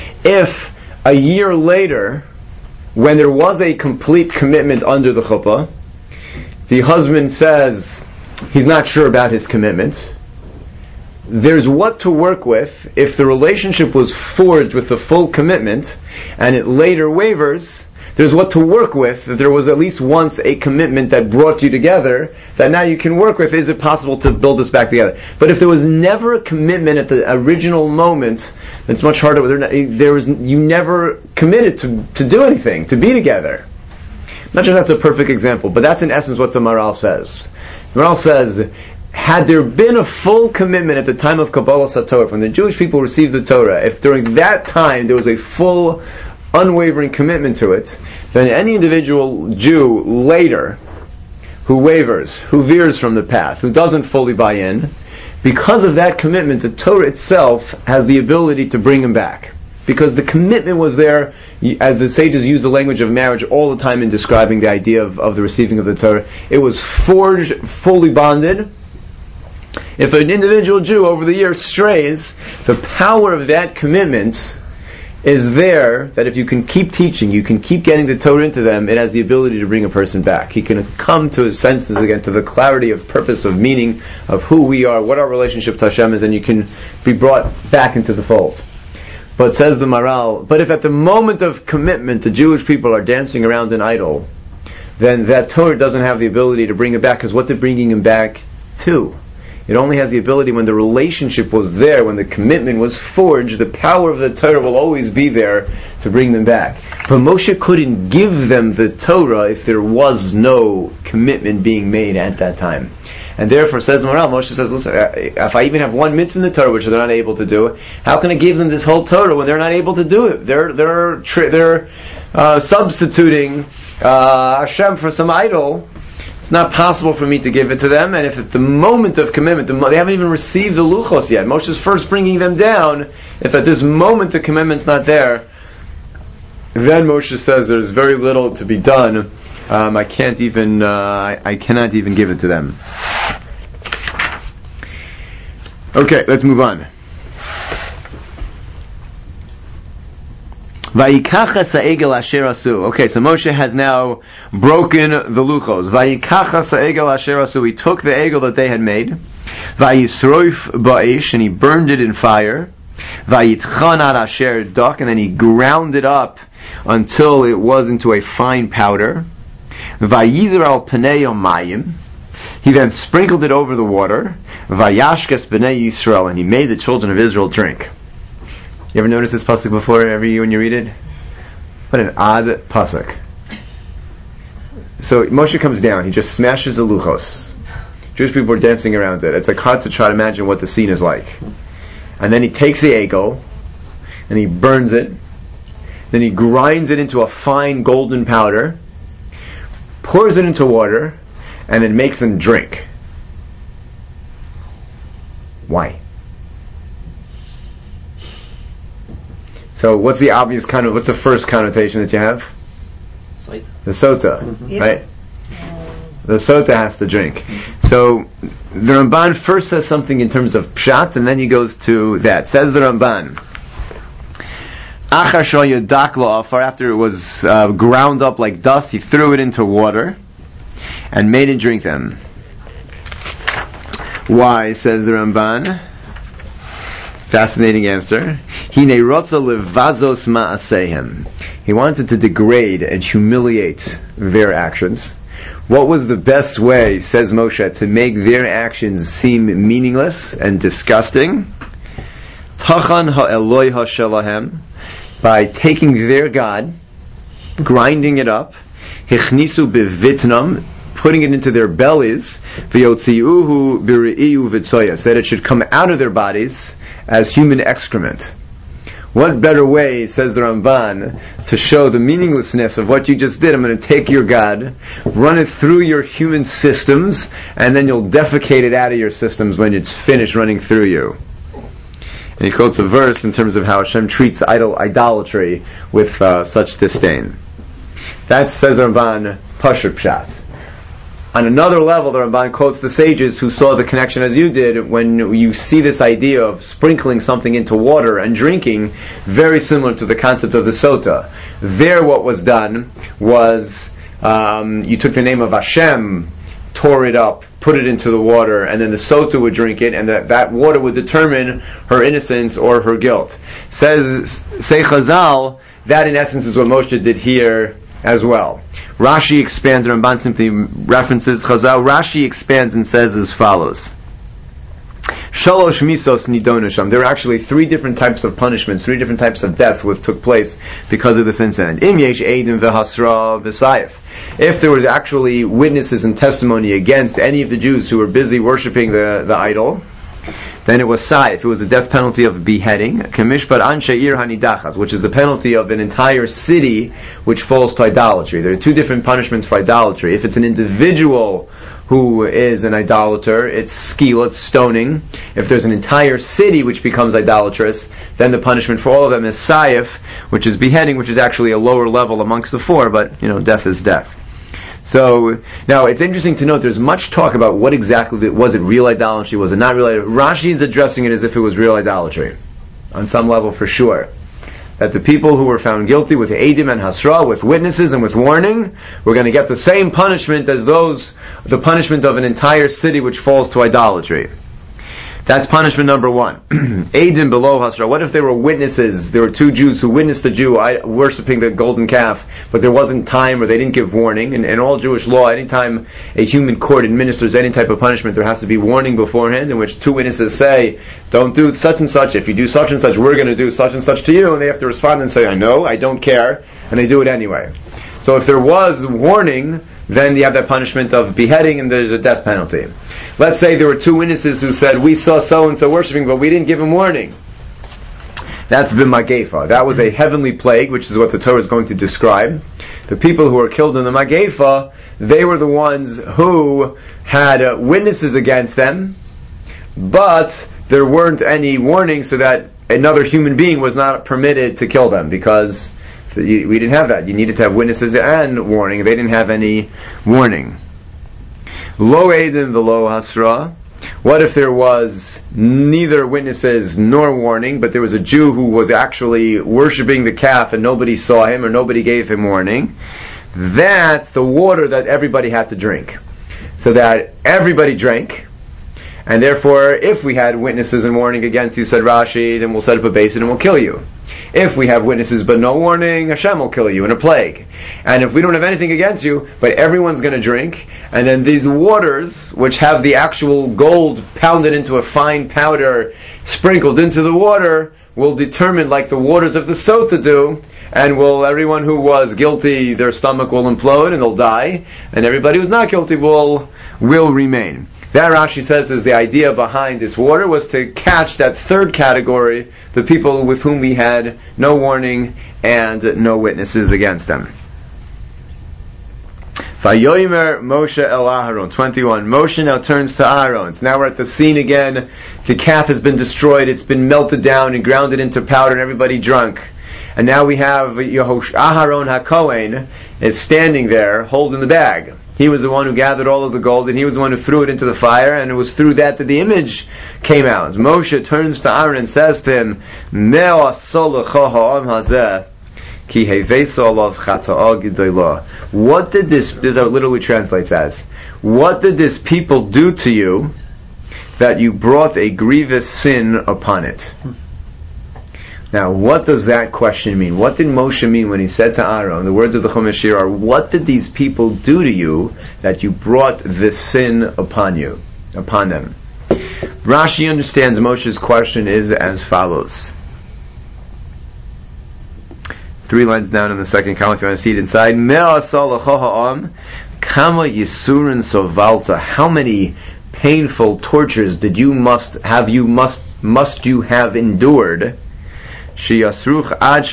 If a year later, when there was a complete commitment under the chuppah, the husband says he's not sure about his commitment, there's what to work with. If the relationship was forged with the full commitment and it later wavers, there's what to work with, that there was at least once a commitment that brought you together, that now you can work with. Is it possible to build this back together? But if there was never a commitment at the original moment, it's much harder. There was, you never committed to, to do anything, to be together. I'm not sure that's a perfect example, but that's in essence what the Maharal says. The Maharal says, had there been a full commitment at the time of Kabbalah Satorah, when the Jewish people received the Torah, if during that time there was a full, unwavering commitment to it, then any individual Jew later who wavers, who veers from the path, who doesn't fully buy in, because of that commitment, the Torah itself has the ability to bring him back. Because the commitment was there, as the sages use the language of marriage all the time in describing the idea of, of the receiving of the Torah. It was forged, fully bonded. If an individual Jew over the years strays, the power of that commitment is there, that if you can keep teaching, you can keep getting the Torah into them, it has the ability to bring a person back. He can come to his senses again, to the clarity of purpose, of meaning, of who we are, what our relationship to Hashem is, and you can be brought back into the fold. But says the Maharal, but if at the moment of commitment the Jewish people are dancing around an idol, then that Torah doesn't have the ability to bring him back, because what's it bringing him back to? It only has the ability when the relationship was there, when the commitment was forged, the power of the Torah will always be there to bring them back. But Moshe couldn't give them the Torah if there was no commitment being made at that time. And therefore, says Maharal, Moshe says, listen, if I even have one mitzvah in the Torah which they're not able to do, how can I give them this whole Torah when they're not able to do it? They're they're they're uh, substituting uh, Hashem for some idol. It's not possible for me to give it to them, and if at the moment of commitment, the mo- they haven't even received the luchos yet. Moshe's first bringing them down. If at this moment the commitment's not there, then Moshe says there's very little to be done. Um, I can't even, uh, I, I cannot even give it to them. Okay, let's move on. Vayikachas ha'egel asher asu. Okay, so Moshe has now broken the luchos. Vayikachas ha'egel asher asu. He took the egel that they had made. Vayisroif ba'esh, and he burned it in fire. Vayitchan ad asher dak, and then he ground it up until it was into a fine powder. Vayizer al pnei mayim. He then sprinkled it over the water. Vayashkes b'nei Yisrael, and he made the children of Israel drink. You ever notice this pasuk before? Every year when you read it, what an odd pasuk. So Moshe comes down. He just smashes the luchos. Jewish people are dancing around it. It's like hard to try to imagine what the scene is like. And then he takes the egel and he burns it. Then he grinds it into a fine golden powder, pours it into water, and then makes them drink. Why? So what's the obvious kind of, what's the first connotation that you have? Sota. The sota, Mm-hmm. right? The sota has to drink. So the Ramban first says something in terms of pshat, and then he goes to that. Says the Ramban, Achar shal yadak lo afar, after it was uh, ground up like dust, he threw it into water and made it drink them. Why, says the Ramban? Fascinating answer. Hine rotza levazos ma'asehem. He wanted to degrade and humiliate their actions. What was the best way, says Moshe, to make their actions seem meaningless and disgusting? Tachan ha'eloi ha'shelahem, by taking their God, grinding it up, hichnisu bevitnam, putting it into their bellies, v'yotziuhu b'rei'u v'tzoya, so that it should come out of their bodies as human excrement. What better way, says the Ramban, to show the meaninglessness of what you just did? I'm going to take your God, run it through your human systems, and then you'll defecate it out of your systems when it's finished running through you. And he quotes a verse in terms of how Hashem treats idol idolatry with uh, such disdain. That, says the Ramban, Pashut Pshat. On another level, the Ramban quotes the sages who saw the connection as you did when you see this idea of sprinkling something into water and drinking, very similar to the concept of the sota. There what was done was um, you took the name of Hashem, tore it up, put it into the water, and then the sota would drink it, and that, that water would determine her innocence or her guilt. Says, say Chazal, that in essence is what Moshe did here as well. Rashi expands, the Ramban simply references Chazal. Rashi expands and says as follows: Shalosh misos nidonasham. There are actually three different types of punishments, three different types of deaths which took place because of this incident. Im yesh eidim v'hasra v'sayif. If there was actually witnesses and testimony against any of the Jews who were busy worshipping the, the idol, then it was saif. It was the death penalty of beheading, kamishpat anshe ir hanidachas, which is the penalty of an entire city which falls to idolatry. There are two different punishments for idolatry. If it's an individual who is an idolater, it's skila, it's stoning. If there's an entire city which becomes idolatrous, then the punishment for all of them is saif, which is beheading, which is actually a lower level amongst the four, but, you know, death is death. So, now it's interesting to note there's much talk about what exactly, was it real idolatry, was it not real idolatry. Rashi is addressing it as if it was real idolatry, on some level for sure. That the people who were found guilty with Eidim and Hasra, with witnesses and with warning, were going to get the same punishment as those, the punishment of an entire city which falls to idolatry. That's punishment number one. Eidim below Hasra. What if there were witnesses? There were two Jews who witnessed a Jew worshipping the golden calf, but there wasn't time or they didn't give warning. And in all Jewish law, anytime a human court administers any type of punishment, there has to be warning beforehand in which two witnesses say, don't do such and such. If you do such and such, we're going to do such and such to you. And they have to respond and say, I know, I don't care. And they do it anyway. So if there was warning, then you have that punishment of beheading and there's a death penalty. Let's say there were two witnesses who said, we saw so-and-so worshipping, but we didn't give him warning. That's b'magefa. That was a heavenly plague, which is what the Torah is going to describe. The people who were killed in the magefa, they were the ones who had uh, witnesses against them, but there weren't any warnings so that another human being was not permitted to kill them, because we didn't have that. You needed to have witnesses and warning. They didn't have any warning. Lo Eidim v'lo Hasra. What if there was neither witnesses nor warning, but there was a Jew who was actually worshipping the calf and nobody saw him or nobody gave him warning? That's the water that everybody had to drink. So that everybody drank, and therefore, if we had witnesses and warning against you, said Rashi, then we'll set up a basin and we'll kill you. If we have witnesses but no warning, Hashem will kill you in a plague. And if we don't have anything against you, but everyone's going to drink, and then these waters, which have the actual gold pounded into a fine powder, sprinkled into the water, will determine, like the waters of the Sota do, and will everyone who was guilty, their stomach will implode and they'll die, and everybody who's not guilty will will remain. That, Rashi says, is the idea behind this water, was to catch that third category, the people with whom we had no warning and no witnesses against them. Vayomer Moshe el Aharon, twenty-one. Moshe now turns to Aaron. So now we're at the scene again. The calf has been destroyed, it's been melted down and grounded into powder and everybody drunk. And now we have Yehosh, Aharon HaKohen is standing there holding the bag. He was the one who gathered all of the gold, and he was the one who threw it into the fire, and it was through that that the image came out. Moshe turns to Aaron and says to him, what did this, this literally translates as, what did this people do to you that you brought a grievous sin upon it? Now, what does that question mean? What did Moshe mean when he said to Aaron, the words of the Chumash here are, what did these people do to you that you brought this sin upon you, upon them? Rashi understands Moshe's question is as follows. Three lines down in the second column, if you want to see it inside. Kama yisurin sovalta. How many painful tortures did you must have you must must you have endured? That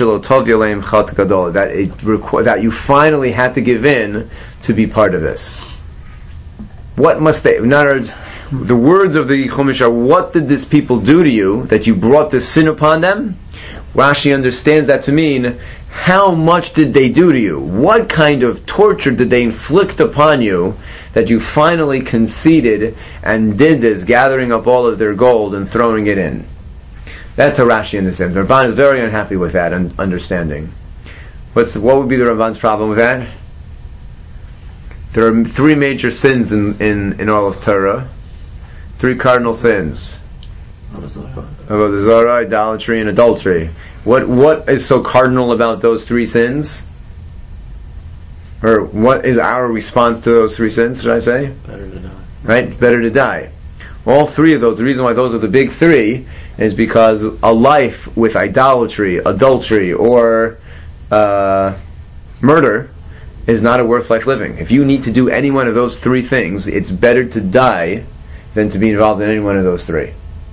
it requ- that you finally had to give in to be part of this. What must they? In other words, the words of the Chumash are, what did this people do to you that you brought this sin upon them? Rashi understands that to mean, how much did they do to you? What kind of torture did they inflict upon you that you finally conceded and did this, gathering up all of their gold and throwing it in? That's how Rashi understands. The Ramban is very unhappy with that un- understanding. What's what would be the Ramban's problem with that? There are three major sins in, in, in all of Torah. Three cardinal sins. Avodah Zarah, idolatry, and adultery. What what is so cardinal about those three sins? Or what is our response to those three sins, should I say? Better to die. Right? Better to die. All three of those, the reason why those are the big three is because a life with idolatry, adultery, or uh, murder is not a worth life living. If you need to do any one of those three things, it's better to die than to be involved in any one of those three.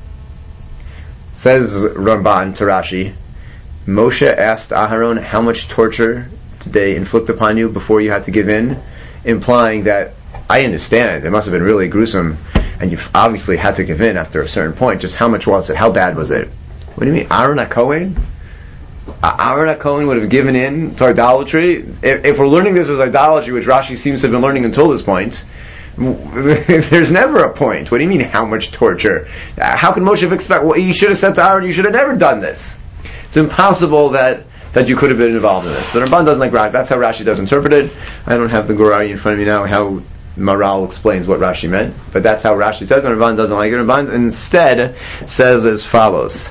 Says Ramban to Rashi, Moshe asked Aharon, how much torture did they inflict upon you before you had to give in? Implying that, I understand, it must have been really gruesome, and you obviously had to give in after a certain point. Just how much was it? How bad was it? What do you mean? Aaron HaKohen? Aaron HaKohen would have given in to idolatry? If, if we're learning this as idolatry, which Rashi seems to have been learning until this point, there's never a point. What do you mean, how much torture? How can Moshe have expected? Well, you should have said to Aaron, you should have never done this. It's impossible that that you could have been involved in this. The Ramban doesn't like Rashi. That's how Rashi does interpret it. I don't have the Gorari in front of me now, how Maral explains what Rashi meant, but that's how Rashi says, and Ramban doesn't like it. Ramban instead says as follows.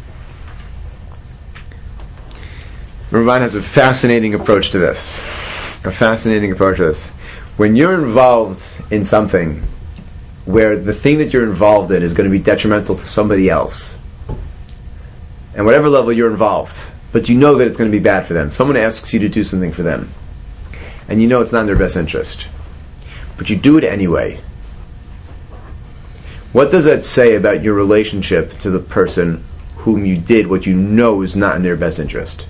Ramban has a fascinating approach to this. A fascinating approach to this. When you're involved in something where the thing that you're involved in is going to be detrimental to somebody else, and whatever level you're involved, but you know that it's going to be bad for them. Someone asks you to do something for them, and you know it's not in their best interest, but you do it anyway. What does that say about your relationship to the person whom you did what you know is not in their best interest?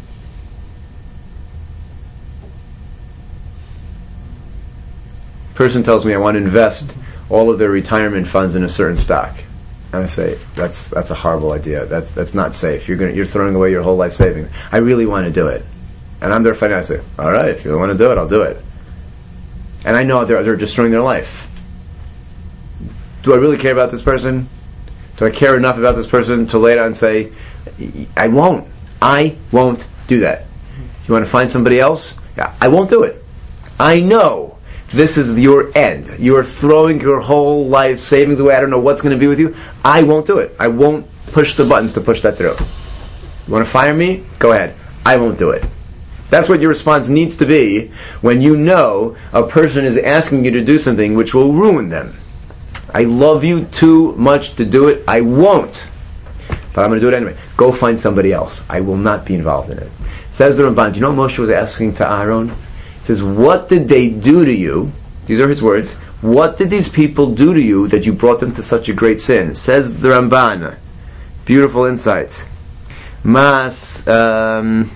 Person tells me I want to invest all of their retirement funds in a certain stock, and I say that's that's a horrible idea. That's that's not safe. You're going you're throwing away your whole life savings. I really want to do it, and I'm their financier. I say, all right, if you want to do it, I'll do it. And I know they're they're destroying their life. do I really care about this person? Do I care enough about this person to lay down and say, I won't. I won't do that. You want to find somebody else? Yeah, I won't do it. I know this is your end. You are throwing your whole life savings away. I don't know what's going to be with you. I won't do it. I won't push the buttons to push that through. You want to fire me? Go ahead. I won't do it. That's what your response needs to be when you know a person is asking you to do something which will ruin them. I love you too much to do it. I won't. But I'm going to do it anyway. Go find somebody else. I will not be involved in it. Says the Ramban, do you know what Moshe was asking to Aaron? He says, what did they do to you? These are his words. What did these people do to you that you brought them to such a great sin? Says the Ramban. Beautiful insights. Mas, um,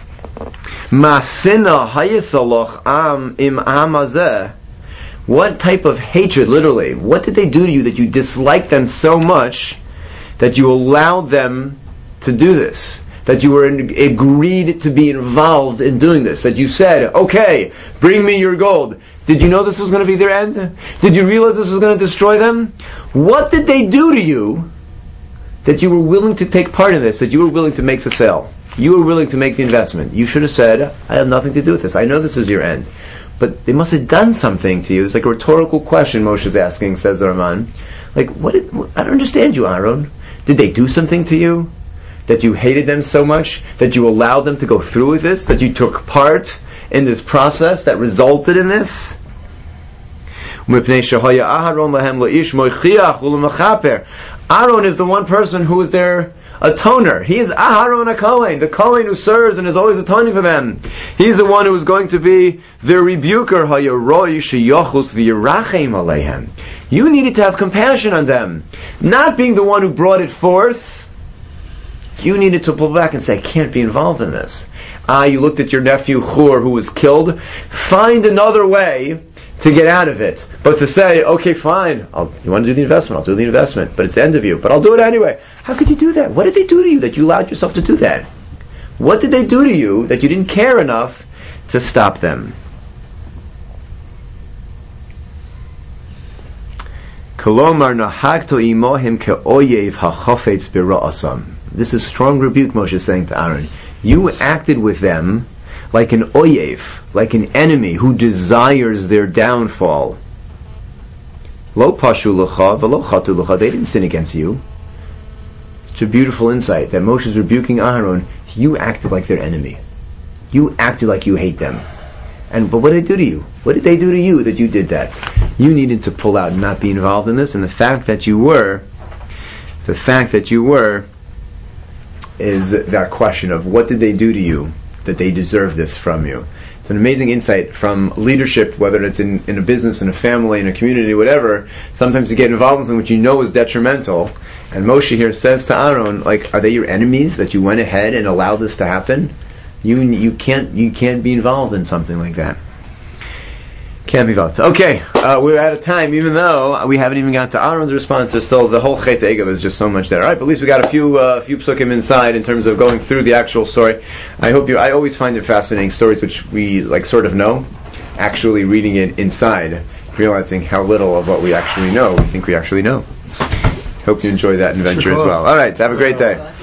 Masina hayisaloch am im amazeh. What type of hatred, literally, what did they do to you that you disliked them so much that you allowed them to do this? That you were in, agreed to be involved in doing this? That you said, okay, bring me your gold. Did you know this was going to be their end? Did you realize this was going to destroy them? What did they do to you that you were willing to take part in this, that you were willing to make the sale? You were willing to make the investment. You should have said, I have nothing to do with this. I know this is your end. But they must have done something to you. It's like a rhetorical question Moshe's asking, says the Raman. Like, what did, I don't understand you, Aaron. Did they do something to you? That you hated them so much? That you allowed them to go through with this? That you took part in this process that resulted in this? Aaron is the one person who is their atoner. He is Aharon HaKohen, the Kohen who serves and is always atoning for them. He's the one who is going to be their rebuker. You needed to have compassion on them. Not being the one who brought it forth. You needed to pull back and say, I can't be involved in this. Ah, you looked at your nephew Chur who was killed. Find another way to get out of it. But to say, okay, fine, I'll, you want to do the investment, I'll do the investment, but it's the end of you, but I'll do it anyway. How could you do that? What did they do to you that you allowed yourself to do that? What did they do to you that you didn't care enough to stop them? This is strong rebuke Moshe is saying to Aaron. You acted with them like an oyev, like an enemy who desires their downfall. Lo pashu l'cha v'lo chatu l'cha. They didn't sin against you. It's a beautiful insight that Moshe is rebuking Aaron. You acted like their enemy. You acted like you hate them. And but what did they do to you? What did they do to you that you did that? You needed to pull out and not be involved in this. And the fact that you were, the fact that you were, is that question of what did they do to you that they deserve this from you. It's an amazing insight from leadership, whether it's in, in a business, in a family, in a community, whatever. Sometimes you get involved in something which you know is detrimental. And Moshe here says to Aaron, like, are they your enemies that you went ahead and allowed this to happen? You you can't you can't be involved in something like that. Can't be involved. Okay, uh, we're out of time, even though we haven't even got to Aaron's response. There's still the whole Chet Egev. There's just so much there. All right, but at least we got a few uh, few psukim inside in terms of going through the actual story. I hope you. I always find it fascinating, stories which we like sort of know, actually reading it inside, realizing how little of what we actually know we think we actually know. Hope you enjoy that adventure as well. All right, have a great day.